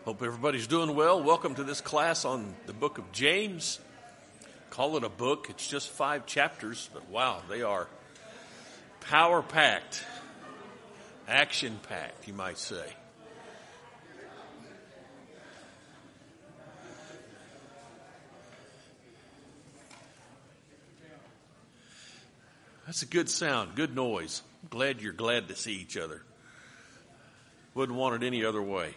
Hope everybody's doing well. Welcome to this class on the book of James. Call it a book. It's just 5 chapters, but wow, they are power-packed, action-packed, you might say. That's a good sound, good noise. I'm glad you're glad to see each other. Wouldn't want it any other way.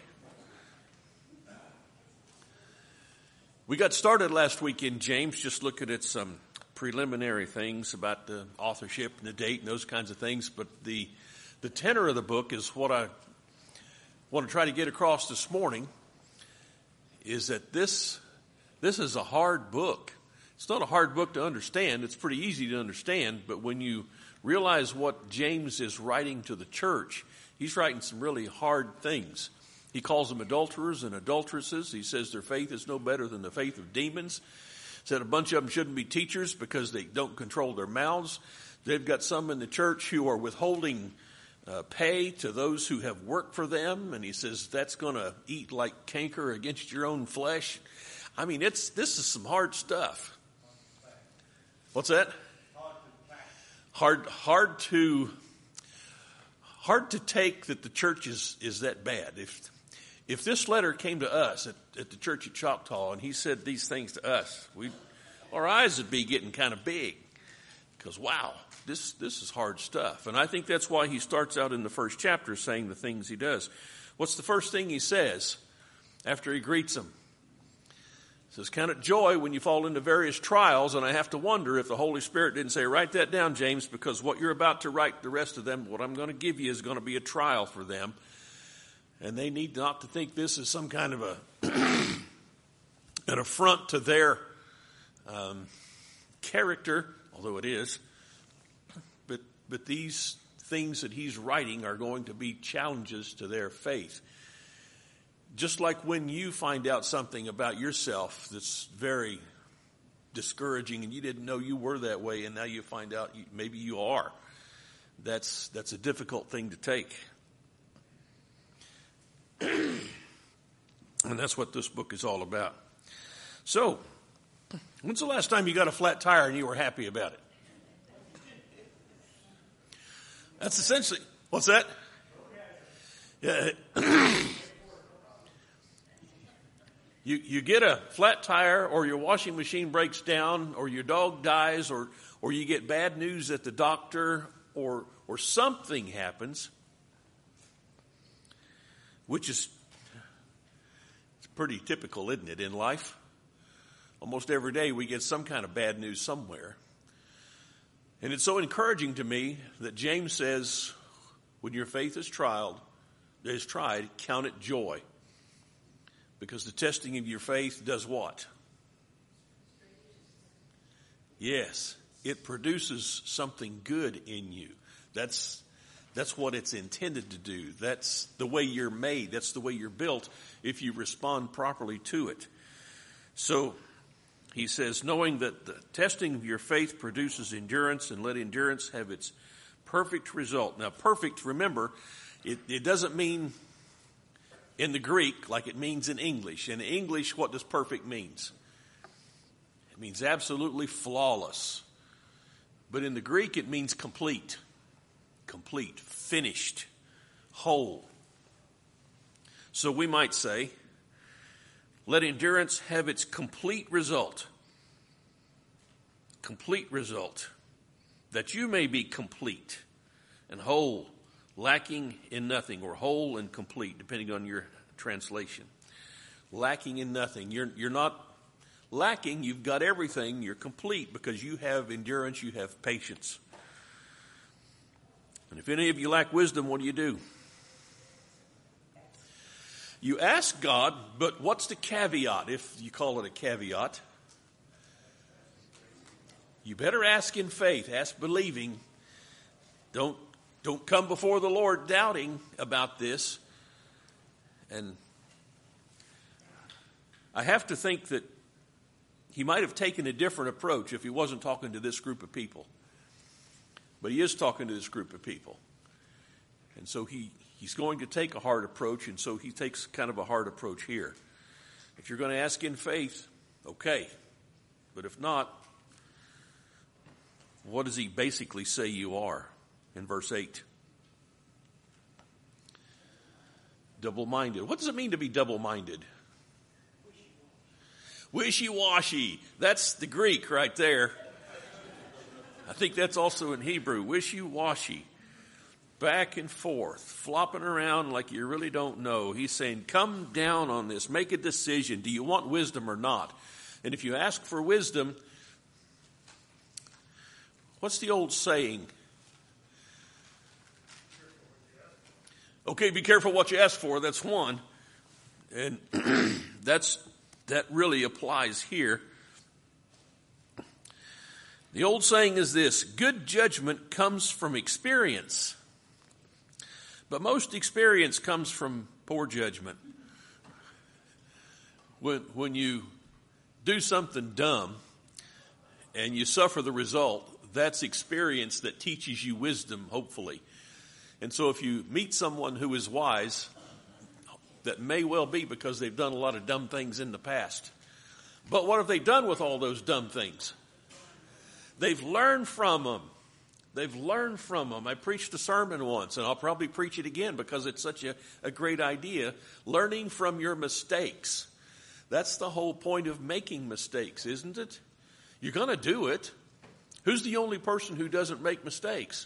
We got started last week in James just looking at some preliminary things about the authorship and the date and those kinds of things. But the tenor of the book is what I want to try to get across this morning, is that this is a hard book. It's not a hard book to understand. It's pretty easy to understand. But when you realize what James is writing to the church, he's writing some really hard things. He calls them adulterers and adulteresses. He says their faith is no better than the faith of demons. Said a bunch of them shouldn't be teachers because they don't control their mouths. They've got some in the church who are withholding pay to those who have worked for them. And he says that's going to eat like canker against your own flesh. I mean, this is some hard stuff. What's that? Hard to take that the church is that bad. If this letter came to us at the church at Choctaw and he said these things to us, our eyes would be getting kind of big because, wow, this is hard stuff. And I think that's why he starts out in the first chapter saying the things he does. What's the first thing he says after he greets them? He says, count it joy when you fall into various trials, and I have to wonder if the Holy Spirit didn't say, write that down, James, because what you're about to write the rest of them, what I'm going to give you is going to be a trial for them. And they need not to think this is some kind of an affront to their character, although it is. But these things that he's writing are going to be challenges to their faith. Just like when you find out something about yourself that's very discouraging and you didn't know you were that way and now you find out maybe you are. That's a difficult thing to take. And that's what this book is all about. So, when's the last time you got a flat tire and you were happy about it? That's essentially, what's that? Yeah. You get a flat tire, or your washing machine breaks down, or your dog dies, or you get bad news at the doctor, or something happens, which is it's pretty typical, isn't it, in life? Almost every day we get some kind of bad news somewhere. And it's so encouraging to me that James says, when your faith is tried, count it joy. Because the testing of your faith does what? Yes, it produces something good in you. That's what it's intended to do. That's the way you're made. That's the way you're built if you respond properly to it. So he says, knowing that the testing of your faith produces endurance, and let endurance have its perfect result. Now, perfect, remember, it doesn't mean in the Greek like it means in English. In English, what does perfect means? It means absolutely flawless. But in the Greek, it means complete. Complete, finished, whole. So we might say, let endurance have its complete result. Complete result. That you may be complete and whole, lacking in nothing, or whole and complete, depending on your translation. Lacking in nothing. You're not lacking. You've got everything. You're complete because you have endurance. You have patience. And if any of you lack wisdom, what do? You ask God, but what's the caveat, if you call it a caveat? You better ask in faith. Ask believing. Don't come before the Lord doubting about this. And I have to think that he might have taken a different approach if he wasn't talking to this group of people. But he is talking to this group of people. And so he he's going to take a hard approach, and so he takes kind of a hard approach here. If you're going to ask in faith, okay. But if not, what does he basically say you are in verse 8? Double-minded. What does it mean to be double-minded? Wishy-washy. That's the Greek right there. I think that's also in Hebrew. Wishy-washy. Back and forth. Flopping around like you really don't know. He's saying, come down on this. Make a decision. Do you want wisdom or not? And if you ask for wisdom, what's the old saying? Okay, be careful what you ask for. That's one. And that really applies here. The old saying is this: good judgment comes from experience. But most experience comes from poor judgment. When you do something dumb and you suffer the result, that's experience that teaches you wisdom, hopefully. And so if you meet someone who is wise, that may well be because they've done a lot of dumb things in the past. But what have they done with all those dumb things? They've learned from them. They've learned from them. I preached a sermon once, and I'll probably preach it again because it's such a great idea. Learning from your mistakes. That's the whole point of making mistakes, isn't it? You're going to do it. Who's the only person who doesn't make mistakes?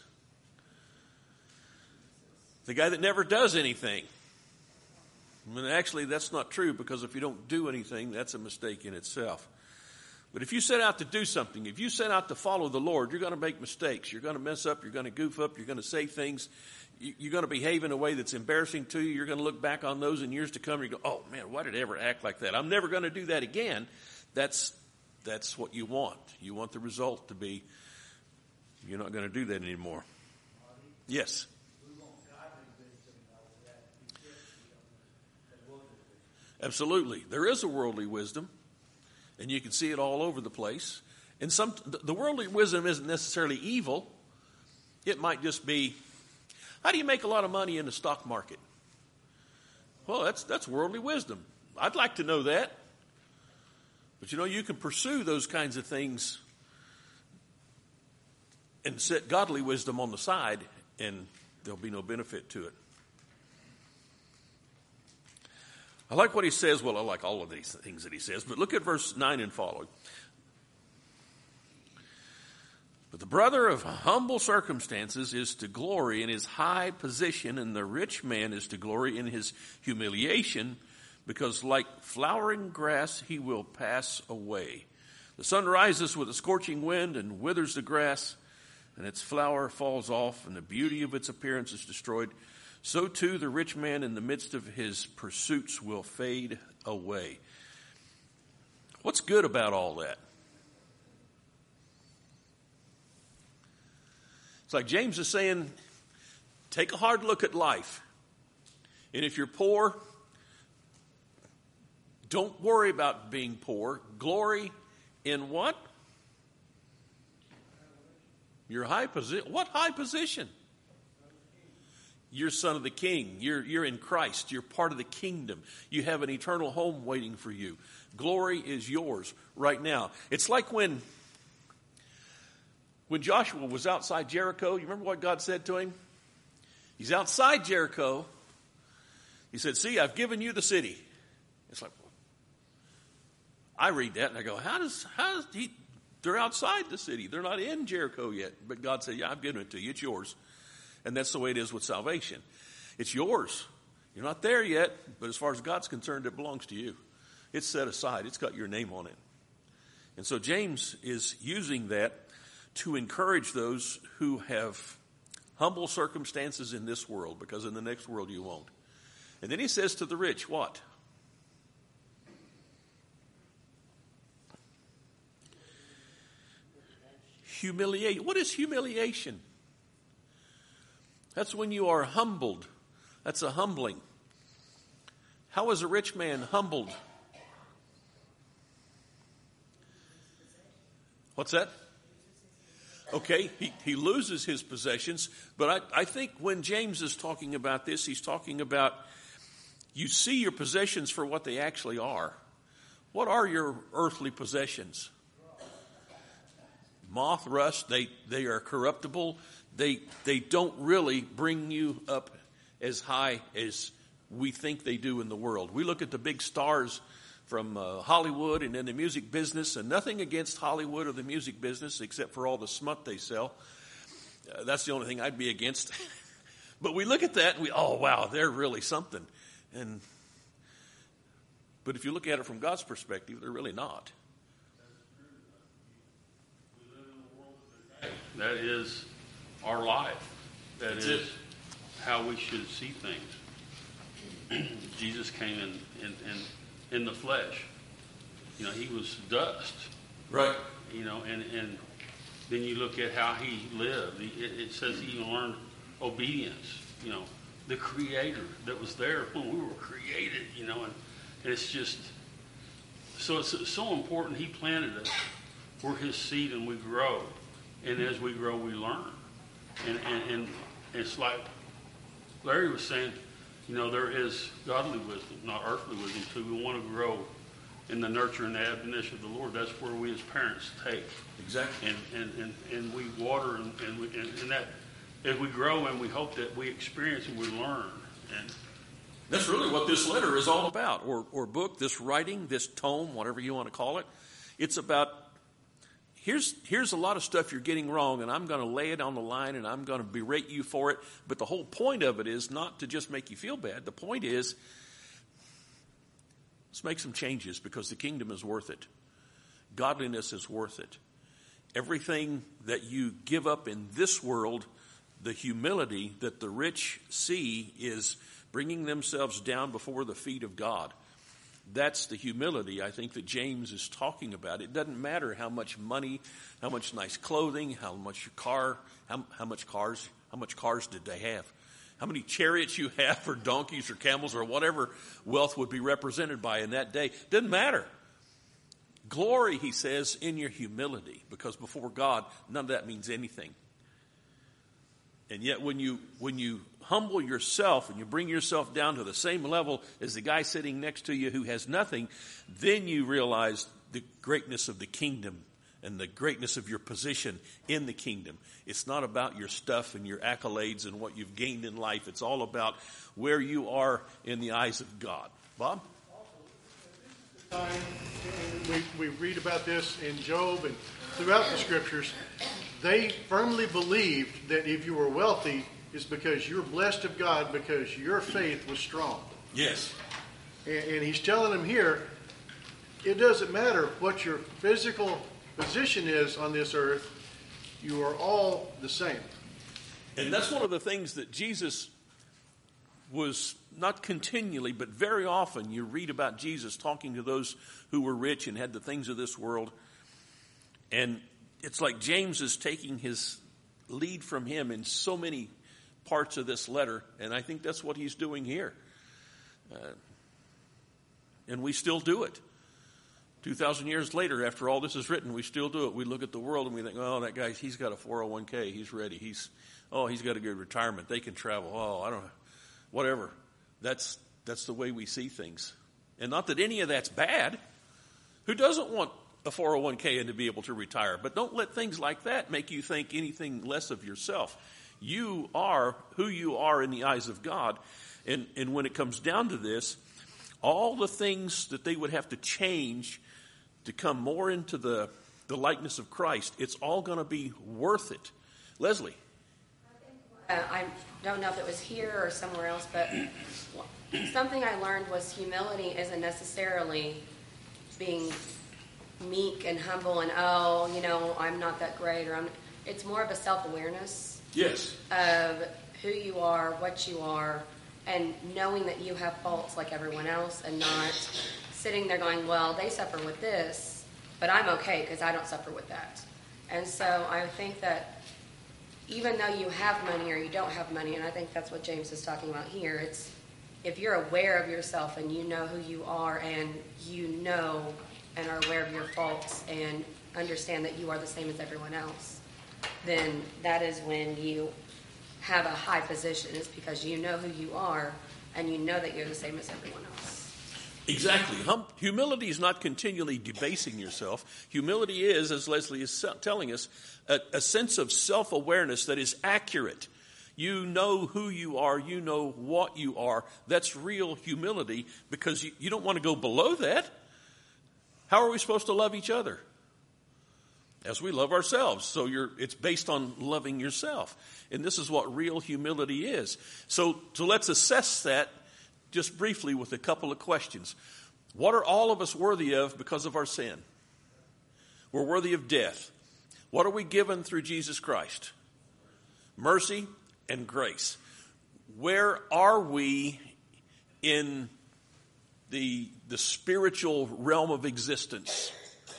The guy that never does anything. I mean, actually, that's not true, because if you don't do anything, that's a mistake in itself. But if you set out to do something, if you set out to follow the Lord, you're going to make mistakes. You're going to mess up. You're going to goof up. You're going to say things. You're going to behave in a way that's embarrassing to you. You're going to look back on those in years to come and you go, oh, man, why did I ever act like that? I'm never going to do that again. That's what you want. You want the result to be, you're not going to do that anymore. Yes. Absolutely. There is a worldly wisdom, and you can see it all over the place. And the worldly wisdom isn't necessarily evil. It might just be, how do you make a lot of money in the stock market? Well, that's worldly wisdom. I'd like to know that. But you can pursue those kinds of things and set godly wisdom on the side, and there'll be no benefit to it. I like what he says. Well, I like all of these things that he says, but look at verse 9 and following. But the brother of humble circumstances is to glory in his high position, and the rich man is to glory in his humiliation, because like flowering grass he will pass away. The sun rises with a scorching wind and withers the grass, and its flower falls off, and the beauty of its appearance is destroyed. So too the rich man in the midst of his pursuits will fade away. What's good about all that? It's like James is saying, take a hard look at life. And if you're poor, don't worry about being poor. Glory in what? Your high position. What high position? You're son of the king. You're in Christ. You're part of the kingdom. You have an eternal home waiting for you. Glory is yours right now. It's like when Joshua was outside Jericho. You remember what God said to him? He's outside Jericho. He said, see, I've given you the city. It's like, I read that and I go, how does he, they're outside the city. They're not in Jericho yet. But God said, yeah, I've given it to you. It's yours. And that's the way it is with salvation. It's yours. You're not there yet, but as far as God's concerned, it belongs to you. It's set aside. It's got your name on it. And so James is using that to encourage those who have humble circumstances in this world, because in the next world you won't. And then he says to the rich, what? Humiliation. What is humiliation? That's when you are humbled. That's a humbling. How is a rich man humbled? What's that? Okay, he loses his possessions, but I think when James is talking about this, he's talking about you see your possessions for what they actually are. What are your earthly possessions? Moth, rust, they are corruptible. They don't really bring you up as high as we think they do in the world. We look at the big stars from Hollywood and in the music business, and nothing against Hollywood or the music business except for all the smut they sell. That's the only thing I'd be against. But we look at that and oh wow, they're really something. But if you look at it from God's perspective, they're really not. We live in a world today. That is our life. That's is how we should see things. Jesus came in the flesh. He was dust. Right. And then you look at how he lived. It says he even learned obedience. The Creator that was there when we were created. And it's just so it's so important. He planted us. We're his seed, and we grow. And as we grow, we learn. And it's like Larry was saying. There is godly wisdom, not earthly wisdom, too. We want to grow in the nurture and the admonition of the Lord. That's where we as parents take. Exactly. And we water and that as we grow, and we hope that we experience and we learn. And that's really what this letter is all about, or book, this writing, this tome, whatever you want to call it. It's about here's a lot of stuff you're getting wrong, and I'm going to lay it on the line, and I'm going to berate you for it. But the whole point of it is not to just make you feel bad. The point is, let's make some changes because the kingdom is worth it. Godliness is worth it. Everything that you give up in this world, the humility that the rich see is bringing themselves down before the feet of God. That's the humility, I think, that James is talking about. It doesn't matter how much money, how much nice clothing, how much your car, how much cars did they have? How many chariots you have, or donkeys, or camels, or whatever wealth would be represented by in that day. Doesn't matter. Glory, he says, in your humility, because before God, none of that means anything. And yet when you humble yourself and you bring yourself down to the same level as the guy sitting next to you who has nothing, then you realize the greatness of the kingdom and the greatness of your position in the kingdom. It's not about your stuff and your accolades and what you've gained in life. It's all about where you are in the eyes of God. Bob? We read about this in Job and throughout the scriptures. They firmly believed that if you were wealthy, it's because you're blessed of God because your faith was strong. Yes. And he's telling them here, it doesn't matter what your physical position is on this earth, you are all the same. And that's one of the things that Jesus was not continually, but very often you read about Jesus talking to those who were rich and had the things of this world. And it's like James is taking his lead from him in so many parts of this letter, and I think that's what he's doing here. And we still do it. 2,000 years later, after all this is written, we still do it. We look at the world and we think, oh, that guy, he's got a 401k. He's ready. He's got a good retirement. They can travel. Oh, I don't know. Whatever. That's the way we see things. And not that any of that's bad. Who doesn't want a 401k and to be able to retire? But don't let things like that make you think anything less of yourself. You are who you are in the eyes of God. And when it comes down to this, all the things that they would have to change to come more into the likeness of Christ, it's all going to be worth it. Leslie. I don't know if it was here or somewhere else, but something I learned was humility isn't necessarily being meek and humble and, I'm not that great. It's more of a self-awareness. Yes. Of who you are, what you are, and knowing that you have faults like everyone else and not sitting there going, well, they suffer with this, but I'm okay because I don't suffer with that. And so I think that even though you have money or you don't have money, and I think that's what James is talking about here, it's if you're aware of yourself and you know who you are and you know and are aware of your faults and understand that you are the same as everyone else, then that is when you have a high position. It's because you know who you are and you know that you're the same as everyone else. Exactly. Humility is not continually debasing yourself. Humility is, as Leslie is telling us, a sense of self-awareness that is accurate. You know who you are. You know what you are. That's real humility, because you don't want to go below that. How are we supposed to love each other? As we love ourselves. So it's based on loving yourself. And this is what real humility is. So let's assess that just briefly with a couple of questions. What are all of us worthy of because of our sin? We're worthy of death. What are we given through Jesus Christ? Mercy and grace. Where are we in the spiritual realm of existence?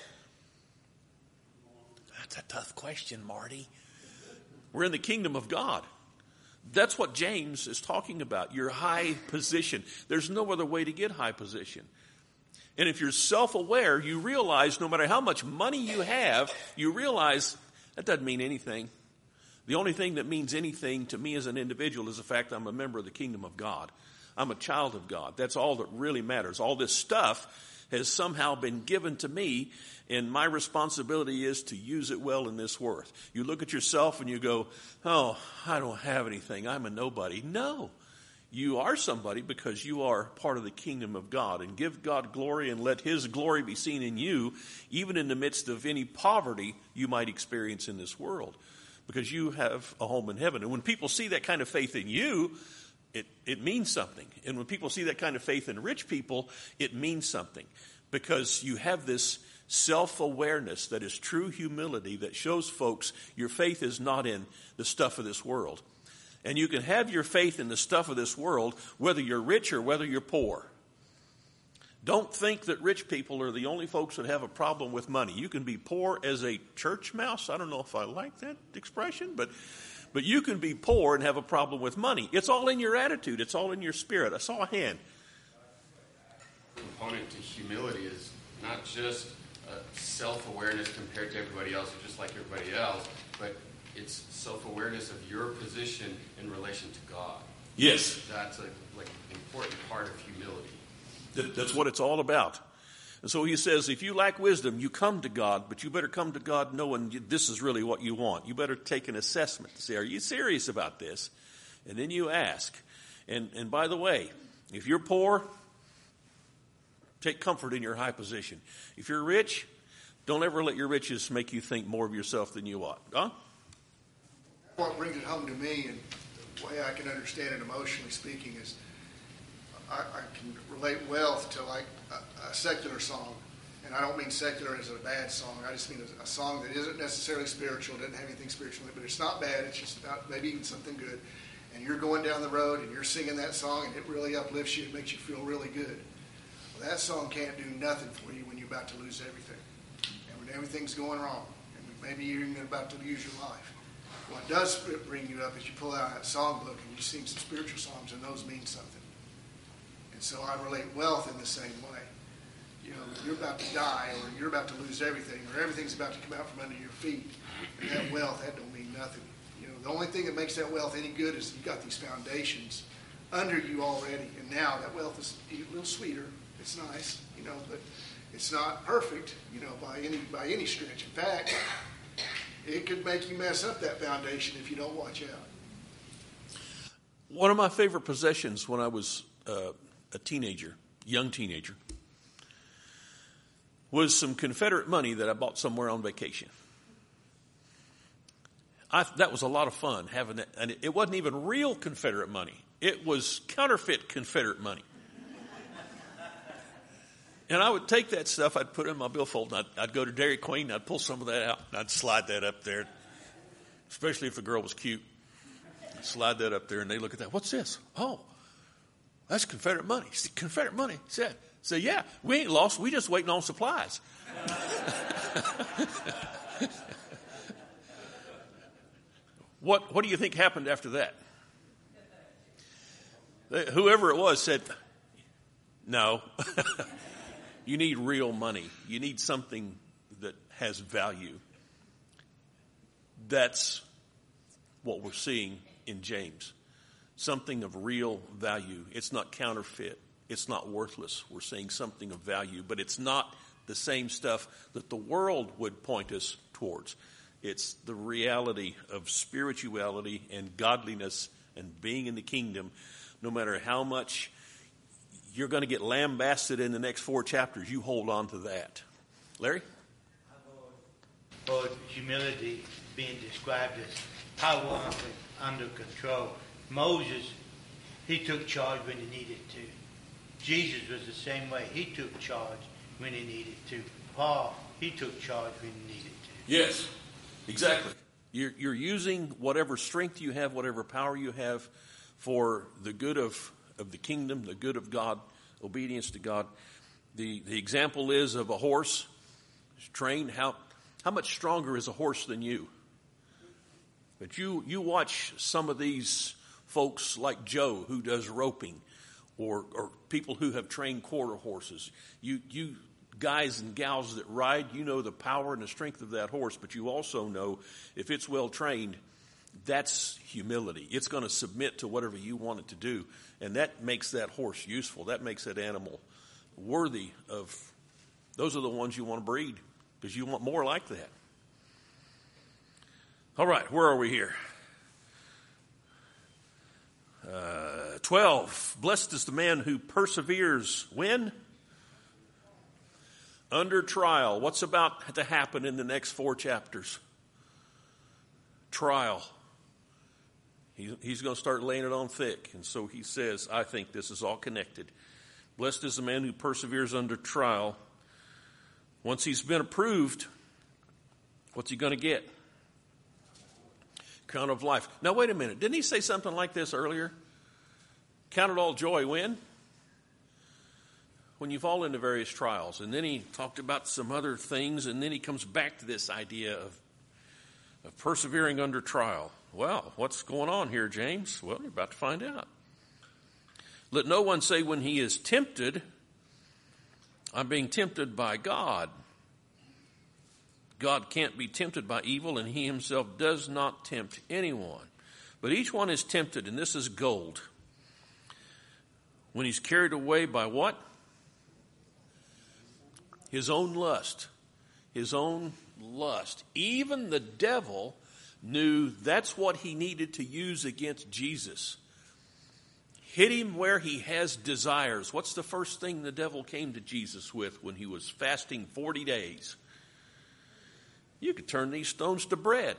That's a tough question, Marty. We're in the kingdom of God. That's what James is talking about, your high position. There's no other way to get high position. And if you're self-aware, you realize no matter how much money you have, you realize that doesn't mean anything. The only thing that means anything to me as an individual is the fact that I'm a member of the kingdom of God. I'm a child of God. That's all that really matters. All this stuff has somehow been given to me, and my responsibility is to use it well in this world. You look at yourself and you go, oh, I don't have anything. I'm a nobody. No, you are somebody because you are part of the kingdom of God. And give God glory and let his glory be seen in you, even in the midst of any poverty you might experience in this world, because you have a home in heaven. And when people see that kind of faith in you, it means something. And when people see that kind of faith in rich people, it means something, because you have this self-awareness that is true humility that shows folks your faith is not in the stuff of this world. And you can have your faith in the stuff of this world whether you're rich or whether you're poor. Don't think that rich people are the only folks that have a problem with money. You can be poor as a church mouse. I don't know if I like that expression, but you can be poor and have a problem with money. It's all in your attitude. It's all in your spirit. I saw a hand. Component to humility is not just self-awareness compared to everybody else or just like everybody else, but it's self-awareness of your position in relation to God. Yes. That's an important part of humility. That's what it's all about. And so he says, if you lack wisdom, you come to God, but you better come to God knowing this is really what you want. You better take an assessment to say, are you serious about this? And then you ask. And by the way, if you're poor, take comfort in your high position. If you're rich, don't ever let your riches make you think more of yourself than you ought. Huh? What brings it home to me, and the way I can understand it emotionally speaking, is I can relate wealth to like a secular song. And I don't mean secular as a bad song. I just mean a song that isn't necessarily spiritual, doesn't have anything spiritual in it, but it's not bad. It's just about maybe even something good. And you're going down the road and you're singing that song and it really uplifts you and makes you feel really good. Well, that song can't do nothing for you when you're about to lose everything. And when everything's going wrong. And maybe you're even about to lose your life. What does bring you up is you pull out that songbook and you sing some spiritual songs, and those mean something. And so I relate wealth in the same way. You know, you're about to die, or you're about to lose everything, or everything's about to come out from under your feet. And that wealth, that don't mean nothing. You know, the only thing that makes that wealth any good is you've got these foundations under you already. And now that wealth is a little sweeter. It's nice, you know, but it's not perfect, you know, by any stretch. In fact, it could make you mess up that foundation if you don't watch out. One of my favorite possessions when I was a teenager, young teenager, was some Confederate money that I bought somewhere on vacation. That was a lot of fun having that. And it wasn't even real Confederate money. It was counterfeit Confederate money. And I would take that stuff, I'd put it in my billfold, and I'd go to Dairy Queen, I'd pull some of that out, and I'd slide that up there, especially if the girl was cute. I'd slide that up there, and they look at that. What's this? Oh, that's Confederate money. Confederate money. Say, yeah, we ain't lost. We just waiting on supplies. What do you think happened after that? Whoever it was said, no. You need real money. You need something that has value. That's what we're seeing in James. Something of real value. It's not counterfeit. It's not worthless. We're seeing something of value, but it's not the same stuff that the world would point us towards. It's the reality of spirituality and godliness and being in the kingdom. No matter how much you're going to get lambasted in the next 4 chapters, you hold on to that. Larry? Or humility being described as power under control. Moses, he took charge when he needed to. Jesus was the same way. He took charge when he needed to. Paul, he took charge when he needed to. Yes, exactly. You're using whatever strength you have, whatever power you have for the good of the kingdom, the good of God, obedience to God. The example is of a horse trained. How much stronger is a horse than you? But you watch some of these folks like Joe who does roping, or people who have trained quarter horses. You guys and gals that ride, you know the power and the strength of that horse, but you also know if it's well trained, that's humility. It's going to submit to whatever you want it to do, and that makes that horse useful. That makes that animal worthy of. Those are the ones you want to breed, because you want more like that. All right, where are we here? 12. Blessed is the man who perseveres when? Under trial. What's about to happen in the next 4 chapters? Trial. He's going to start laying it on thick. And so he says, I think this is all connected. Blessed is the man who perseveres under trial. Once he's been approved, what's he going to get? Crown of life. Now, wait a minute. Didn't he say something like this earlier? Count it all joy when? When you fall into various trials. And then he talked about some other things, and then he comes back to this idea of persevering under trial. Well, what's going on here, James? Well, you're about to find out. Let no one say when he is tempted, I'm being tempted by God. God can't be tempted by evil, and he himself does not tempt anyone. But each one is tempted, and this is gold. When he's carried away by what? His own lust. His own lust. Even the devil knew that's what he needed to use against Jesus. Hit him where he has desires. What's the first thing the devil came to Jesus with when he was fasting 40 days? You could turn these stones to bread.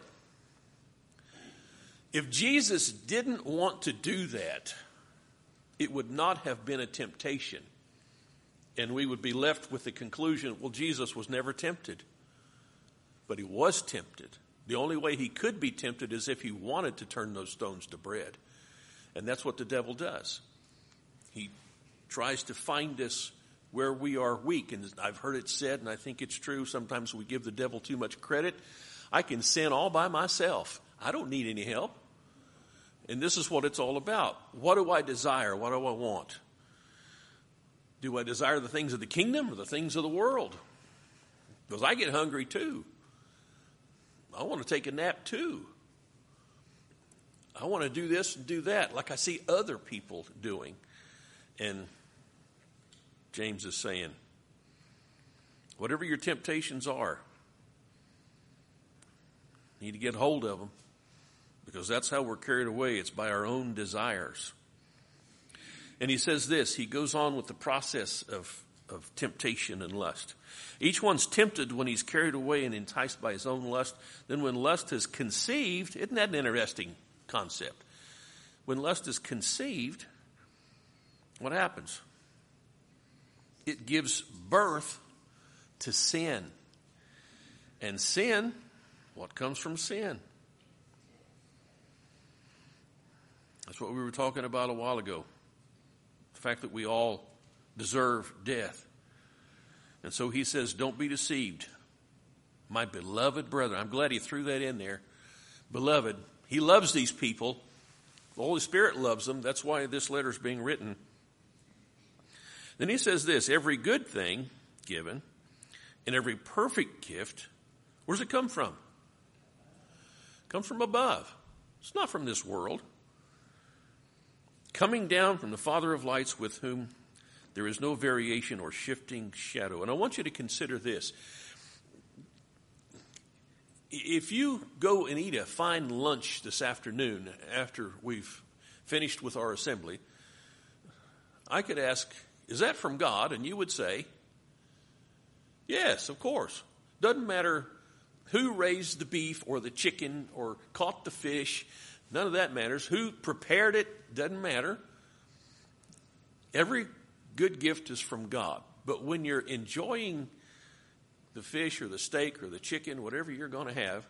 If Jesus didn't want to do that, it would not have been a temptation. And we would be left with the conclusion, well, Jesus was never tempted. But he was tempted. The only way he could be tempted is if he wanted to turn those stones to bread. And that's what the devil does. He tries to find us where we are weak. And I've heard it said, and I think it's true, sometimes we give the devil too much credit. I can sin all by myself. I don't need any help. And this is what it's all about. What do I desire? What do I want? Do I desire the things of the kingdom or the things of the world? Because I get hungry too. I want to take a nap too. I want to do this and do that like I see other people doing. And James is saying, whatever your temptations are, you need to get hold of them, because that's how we're carried away. It's by our own desires. And he says this, he goes on with the process of temptation and lust. Each one's tempted when he's carried away and enticed by his own lust. Then when lust is conceived, isn't that an interesting concept? When lust is conceived, what happens? It gives birth to sin. And sin, what comes from sin? That's what we were talking about a while ago. The fact that we all deserve death. And so he says, don't be deceived. My beloved brethren. I'm glad he threw that in there. Beloved. He loves these people. The Holy Spirit loves them. That's why this letter is being written. Then he says this, every good thing given and every perfect gift, where does it come from? Comes from above. It's not from this world. Coming down from the Father of lights, with whom there is no variation or shifting shadow. And I want you to consider this. If you go and eat a fine lunch this afternoon after we've finished with our assembly, I could ask, is that from God? And you would say, yes, of course. Doesn't matter who raised the beef or the chicken or caught the fish. None of that matters. Who prepared it doesn't matter. Every good gift is from God. But when you're enjoying the fish or the steak or the chicken, whatever you're going to have,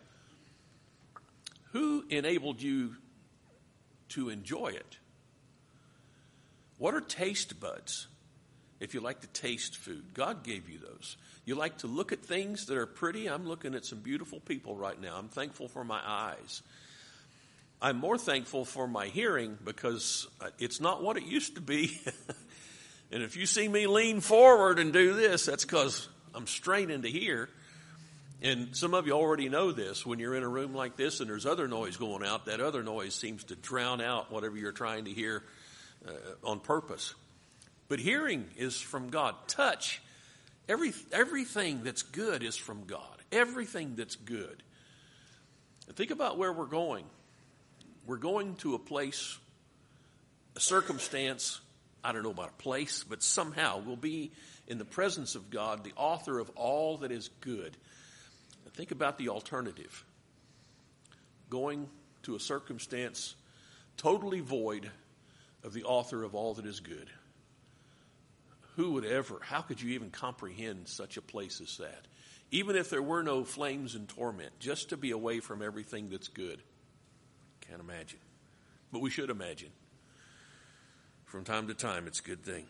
who enabled you to enjoy it? What are taste buds? If you like to taste food, God gave you those. You like to look at things that are pretty. I'm looking at some beautiful people right now. I'm thankful for my eyes. I'm more thankful for my hearing because it's not what it used to be. And if you see me lean forward and do this, that's because I'm straining to hear. And some of you already know this. When you're in a room like this and there's other noise going out, that other noise seems to drown out whatever you're trying to hear on purpose. But hearing is from God. Touch, everything that's good is from God. Everything that's good. And think about where we're going. We're going to a place, a circumstance, I don't know about a place, but somehow we'll be in the presence of God, the author of all that is good. And think about the alternative. Going to a circumstance totally void of the author of all that is good. Who would ever, how could you even comprehend such a place as that? Even if there were no flames and torment, just to be away from everything that's good. Can't imagine. But we should imagine. From time to time, it's a good thing.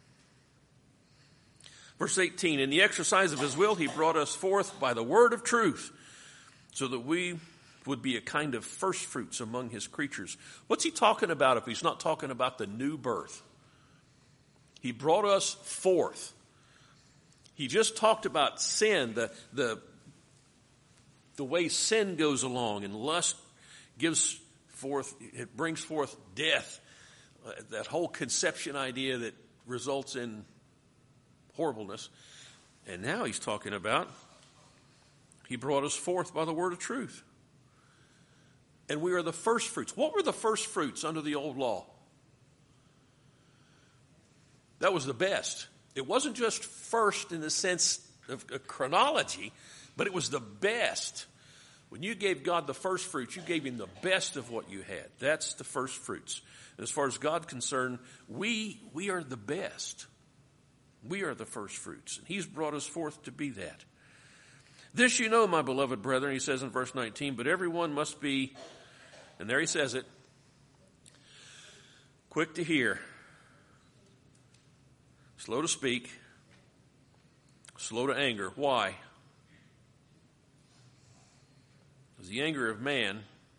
Verse 18, in the exercise of his will, he brought us forth by the word of truth, so that we would be a kind of first fruits among his creatures. What's he talking about if he's not talking about the new birth? He brought us forth. He just talked about sin, the way sin goes along, and lust gives forth, it brings forth death. That whole conception idea that results in horribleness. And now he's talking about, he brought us forth by the word of truth. And we are the first fruits. What were the first fruits under the old law? That was the best. It wasn't just first in the sense of chronology, but it was the best. When you gave God the first fruits, you gave him the best of what you had. That's the first fruits. And as far as God's concerned, we are the best. We are the first fruits. And he's brought us forth to be that. This you know, my beloved brethren, he says in verse 19, but everyone must be, and there he says it, quick to hear, slow to speak, slow to anger. Why? Because the anger of man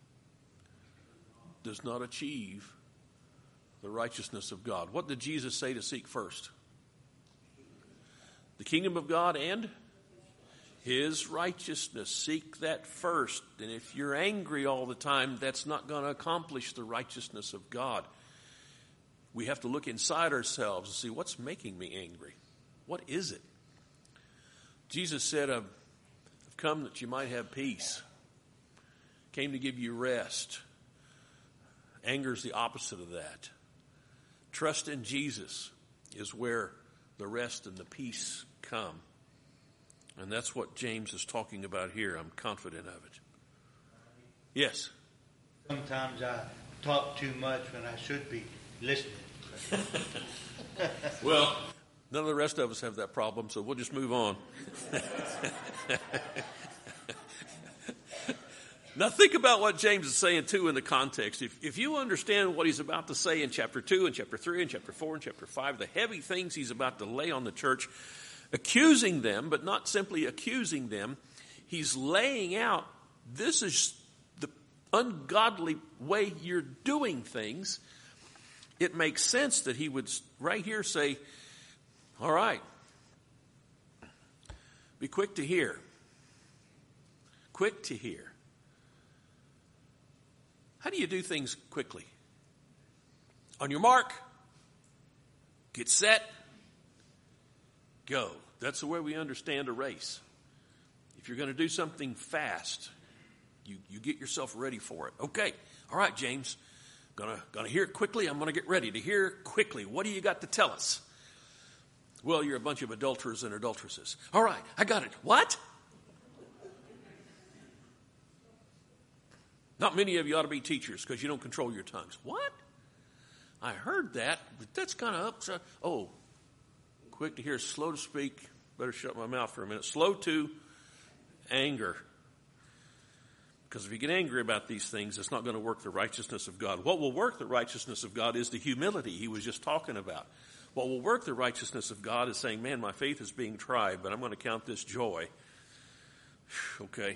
does not achieve the righteousness of God. What did Jesus say to seek first? The kingdom of God and his righteousness. Seek that first. And if you're angry all the time, that's not going to accomplish the righteousness of God. We have to look inside ourselves and see, what's making me angry? What is it? Jesus said, I've come that you might have peace. Came to give you rest. Anger is the opposite of that. Trust in Jesus is where the rest and the peace come. And that's what James is talking about here. I'm confident of it. Yes? Sometimes I talk too much when I should be listening. Well, none of the rest of us have that problem, so we'll just move on. Now think about what James is saying too in the context. If you understand what he's about to say in chapter 2 and chapter 3 and chapter 4 and chapter 5, the heavy things he's about to lay on the church, accusing them, but not simply accusing them, he's laying out, this is the ungodly way you're doing things. It makes sense that he would right here say, all right, be quick to hear. Quick to hear. How do you do things quickly? On your mark, get set, go. That's the way we understand a race. If you're going to do something fast, you get yourself ready for it. Okay, all right, James, gonna hear it quickly. I'm going to get ready to hear quickly. What do you got to tell us? Well, you're a bunch of adulterers and adulteresses. All right, I got it. What? Not many of you ought to be teachers because you don't control your tongues. What? I heard that, but that's kind of upset. Oh, quick to hear, slow to speak. Better shut my mouth for a minute. Slow to anger. Because if you get angry about these things, it's not going to work the righteousness of God. What will work the righteousness of God is the humility he was just talking about. What will work the righteousness of God is saying, man, my faith is being tried, but I'm going to count this joy. Okay.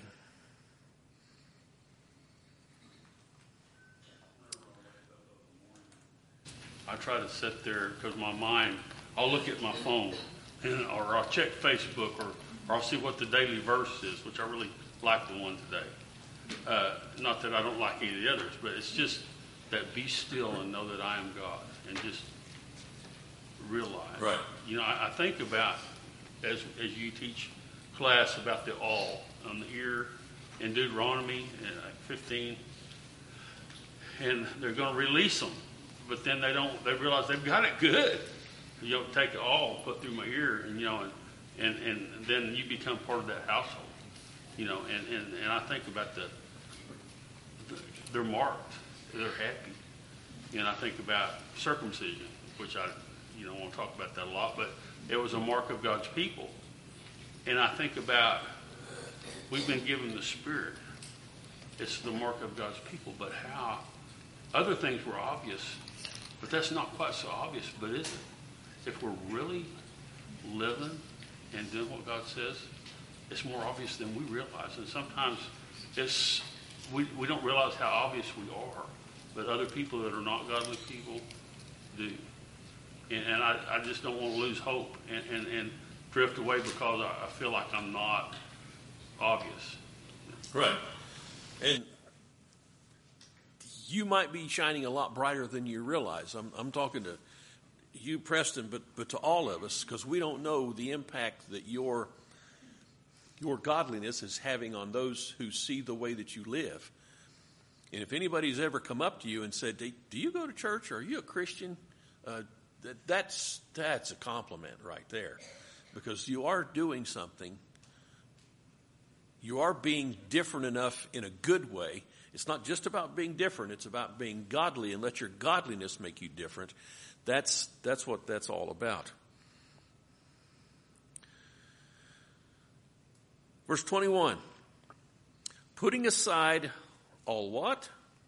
I try to sit there because my mind, I'll look at my phone or I'll check Facebook or I'll see what the daily verse is, which I really like the one today. Not that I don't like any of the others, but it's just that be still and know that I am God, and just realize. Right. You know, I think about, as you teach class, about the all on the ear in Deuteronomy 15, and they're going to release them, but then they realize they've got it good. You know, take it all, put through my ear, and and then you become part of that household. You know, and I think about they're marked, they're happy. And I think about circumcision, which I won't talk about that a lot, but it was a mark of God's people. And I think about, we've been given the Spirit. It's the mark of God's people, but how other things were obvious, but that's not quite so obvious, but is it? If we're really living and doing what God says, it's more obvious than we realize. And sometimes we don't realize how obvious we are, but other people that are not godly people do. And I just don't want to lose hope and drift away because I feel like I'm not obvious. Right. And you might be shining a lot brighter than you realize. I'm talking to you, Preston, but to all of us, because we don't know the impact that your godliness is having on those who see the way that you live. And if anybody's ever come up to you and said, do you go to church, or are you a Christian? That's a compliment right there, because you are doing something. You are being different enough in a good way. It's not just about being different. It's about being godly, and let your godliness make you different. That's what that's all about. Verse 21, putting aside all what?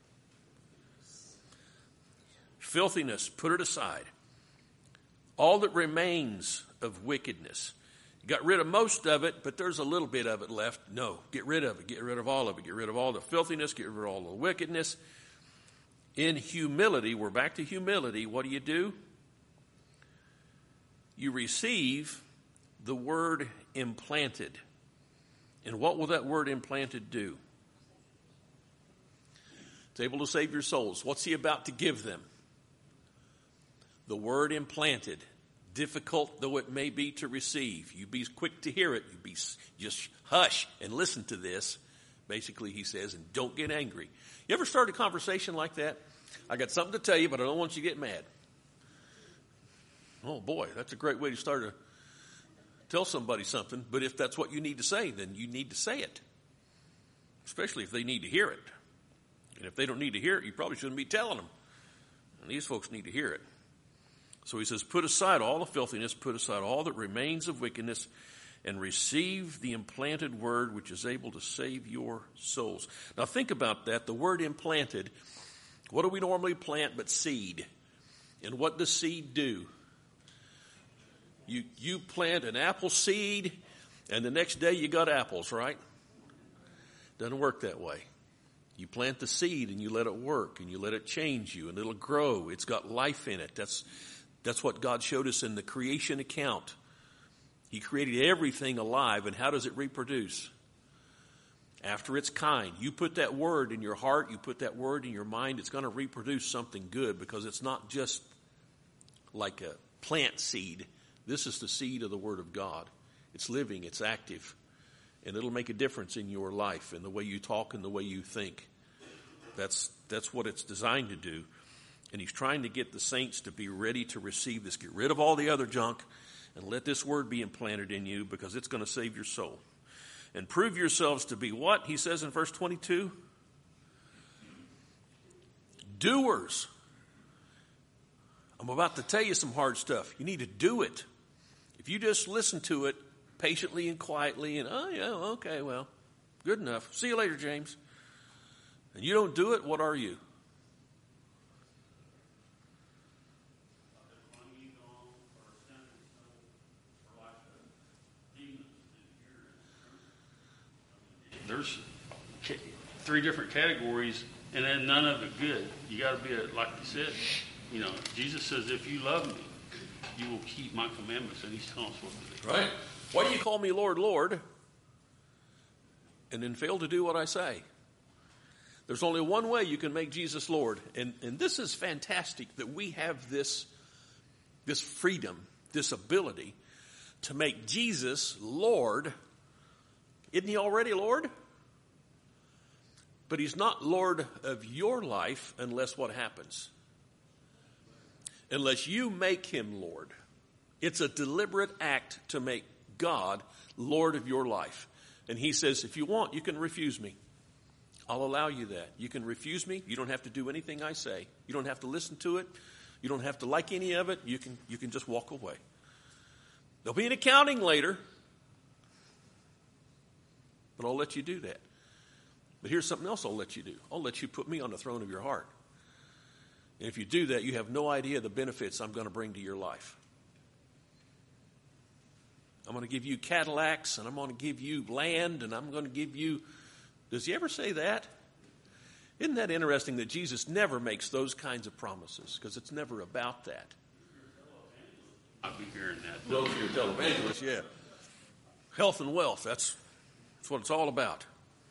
Filthiness, put it aside. All that remains of wickedness. You got rid of most of it, but there's a little bit of it left. No, get rid of it. Get rid of all of it. Get rid of all the filthiness. Get rid of all the wickedness. In humility, we're back to humility. What do? You receive the word implanted. And what will that word implanted do? It's able to save your souls. What's he about to give them? The word implanted. Difficult though it may be to receive. You be quick to hear it. Just hush and listen to this. Basically, he says, and don't get angry. You ever start a conversation like that? I got something to tell you, but I don't want you to get mad. Oh boy, that's a great way to tell somebody something. But if that's what you need to say, then you need to say it. Especially if they need to hear it. And if they don't need to hear it, you probably shouldn't be telling them. And these folks need to hear it. So he says, put aside all the filthiness, put aside all that remains of wickedness, and receive the implanted word which is able to save your souls. Now think about that. The word implanted, what do we normally plant but seed? And what does seed do? You plant an apple seed, and the next day you got apples, right? Doesn't work that way. You plant the seed and you let it work and you let it change you and it'll grow. It's got life in it. That's what God showed us in the creation account. He created everything alive, and how does it reproduce? after it's kind. You put that word in your heart, you put that word in your mind, it's going to reproduce something good, because it's not just like a plant seed. This is the seed of the Word of God. It's living, it's active, and it'll make a difference in your life, in the way you talk and the way you think. That's what it's designed to do. And he's trying to get the saints to be ready to receive this. Get rid of all the other junk and let this word be implanted in you, because it's going to save your soul. And prove yourselves to be what? He says in verse 22. Doers. I'm about to tell you some hard stuff. You need to do it. If you just listen to it patiently and quietly and, oh, yeah, okay, well, good enough. See you later, James. And you don't do it, what are you? There's 3 different categories, and then none of it good. You got to be, like you said, Jesus says, if you love me, you will keep my commandments, and he's telling us what to do. Right. Why do you call me Lord, Lord, and then fail to do what I say? There's only one way you can make Jesus Lord, and this is fantastic that we have this freedom, this ability to make Jesus Lord. Isn't he already Lord? But he's not Lord of your life unless what happens? Unless you make him Lord. It's a deliberate act to make God Lord of your life. And he says, if you want, you can refuse me. I'll allow you that. You can refuse me. You don't have to do anything I say. You don't have to listen to it. You don't have to like any of it. You can just walk away. There'll be an accounting later, but I'll let you do that. But here's something else I'll let you do. I'll let you put me on the throne of your heart. And if you do that, you have no idea the benefits I'm going to bring to your life. I'm going to give you Cadillacs, and I'm going to give you land, and I'm going to give you... Does he ever say that? Isn't that interesting that Jesus never makes those kinds of promises? Because it's never about that. I'll be hearing that. Those are your televangelists, yeah. Health and wealth, that's what it's all about.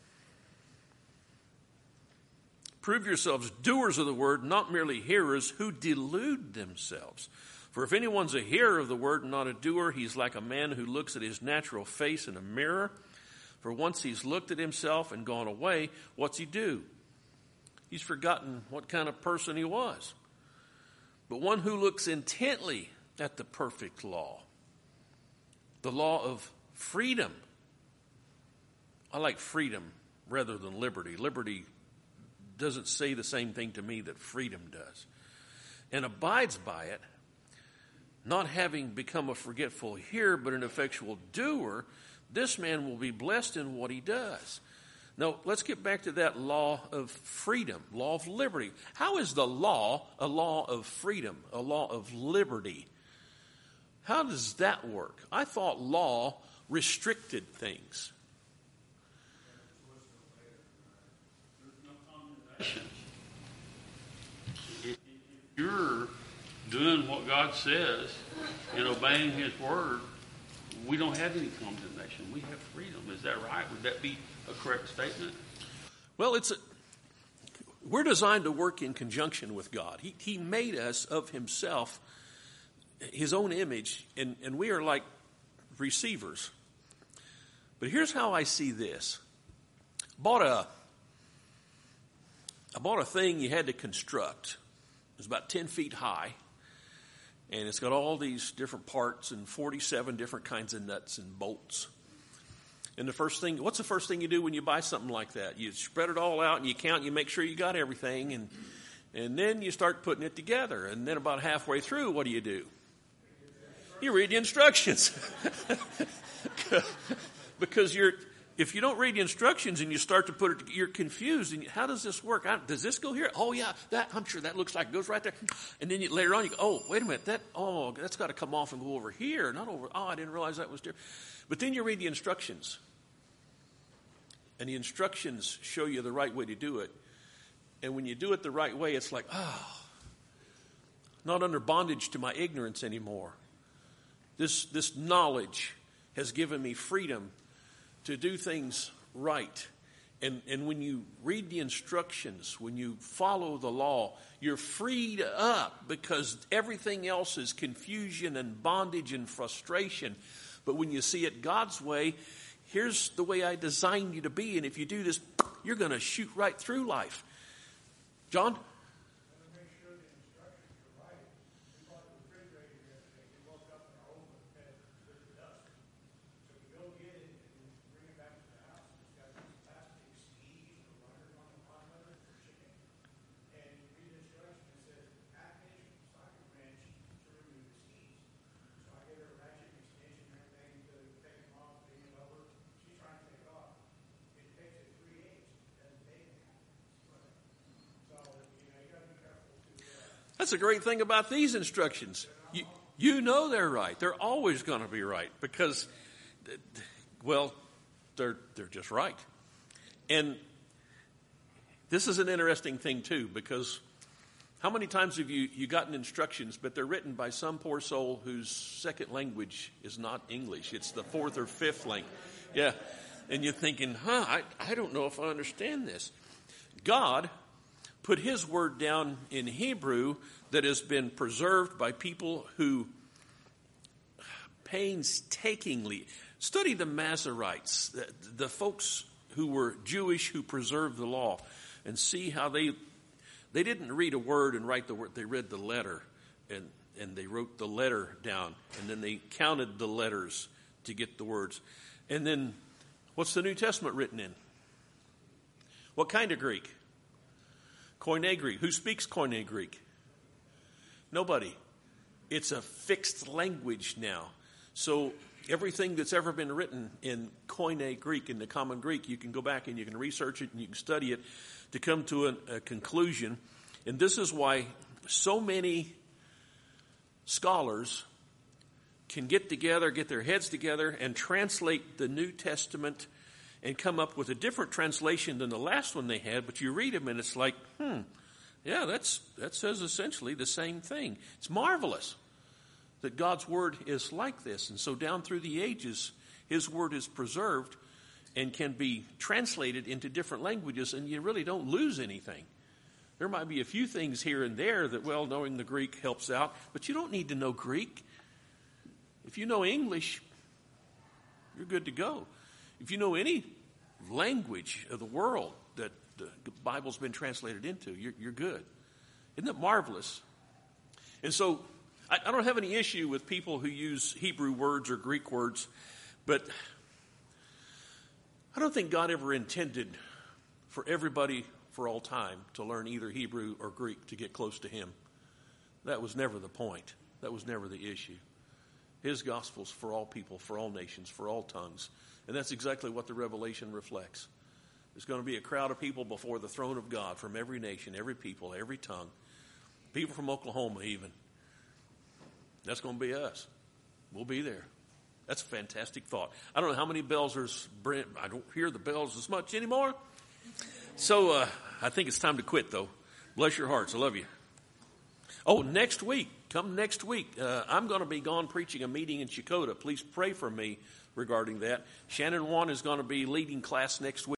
Prove yourselves doers of the word, not merely hearers who delude themselves. For if anyone's a hearer of the word and not a doer, he's like a man who looks at his natural face in a mirror. For once he's looked at himself and gone away, what's he do? He's forgotten what kind of person he was. But one who looks intently at the perfect law, the law of freedom. I like freedom rather than liberty. Liberty doesn't say the same thing to me that freedom does. And abides by it, not having become a forgetful hearer, but an effectual doer, this man will be blessed in what he does. Now, let's get back to that law of freedom, law of liberty. How is the law a law of freedom, a law of liberty? How does that work? I thought law restricted things. If you're doing what God says and obeying his word, we don't have any condemnation. We have freedom. Is that right? Would that be a correct statement? Well, we're designed to work in conjunction with God. He made us of himself, his own image, and we are like receivers. But here's how I see this. I bought a thing you had to construct. It was about 10 feet high, and it's got all these different parts and 47 different kinds of nuts and bolts. And what's the first thing you do when you buy something like that? You spread it all out and you count and you make sure you got everything, and then you start putting it together. And then about halfway through, what do? You read the instructions. Because if you don't read the instructions and you start to put it, you're confused. And how does this work? Does this go here? Oh yeah, I'm sure that looks like it goes right there. And then later on you go, oh wait a minute, that's got to come off and go over here, not over. Oh, I didn't realize that was different. But then you read the instructions, and the instructions show you the right way to do it. And when you do it the right way, it's like, not under bondage to my ignorance anymore. This knowledge has given me freedom to do things right. And when you read the instructions, when you follow the law, you're freed up because everything else is confusion and bondage and frustration. But when you see it God's way, here's the way I designed you to be. And if you do this, you're going to shoot right through life. John? That's a great thing about these instructions. You know they're right. They're always going to be right because, well, they're just right. And this is an interesting thing, too, because how many times have you gotten instructions, but they're written by some poor soul whose second language is not English. It's the fourth or fifth language. Yeah. And you're thinking, I don't know if I understand this. God put his word down in Hebrew that has been preserved by people who painstakingly study the Masoretes, the folks who were Jewish who preserved the law, and see how they didn't read a word and write the word. They read the letter, and they wrote the letter down, and then they counted the letters to get the words. And then, what's the New Testament written in? What kind of Greek? Koine Greek. Who speaks Koine Greek? Nobody. It's a fixed language now. So everything that's ever been written in Koine Greek, in the common Greek, you can go back and you can research it and you can study it to come to a conclusion. And this is why so many scholars can get together, get their heads together, and translate the New Testament and come up with a different translation than the last one they had, but you read them and it's like, yeah, that says essentially the same thing. It's marvelous that God's word is like this. And so down through the ages, his word is preserved and can be translated into different languages, and you really don't lose anything. There might be a few things here and there that, well, knowing the Greek helps out, but you don't need to know Greek. If you know English, you're good to go. If you know any language of the world that the Bible's been translated into, you're good. Isn't it marvelous? And so I don't have any issue with people who use Hebrew words or Greek words, but I don't think God ever intended for everybody for all time to learn either Hebrew or Greek to get close to him. That was never the point. That was never the issue. His gospel's for all people, for all nations, for all tongues. And that's exactly what the Revelation reflects. There's going to be a crowd of people before the throne of God from every nation, every people, every tongue. People from Oklahoma even. That's going to be us. We'll be there. That's a fantastic thought. I don't know how many bells there's. I don't hear the bells as much anymore. So I think it's time to quit, though. Bless your hearts. I love you. Oh, next week. Come next week. I'm going to be gone preaching a meeting in Chakotah. Please pray for me regarding that. Shannon Wan is going to be leading class next week.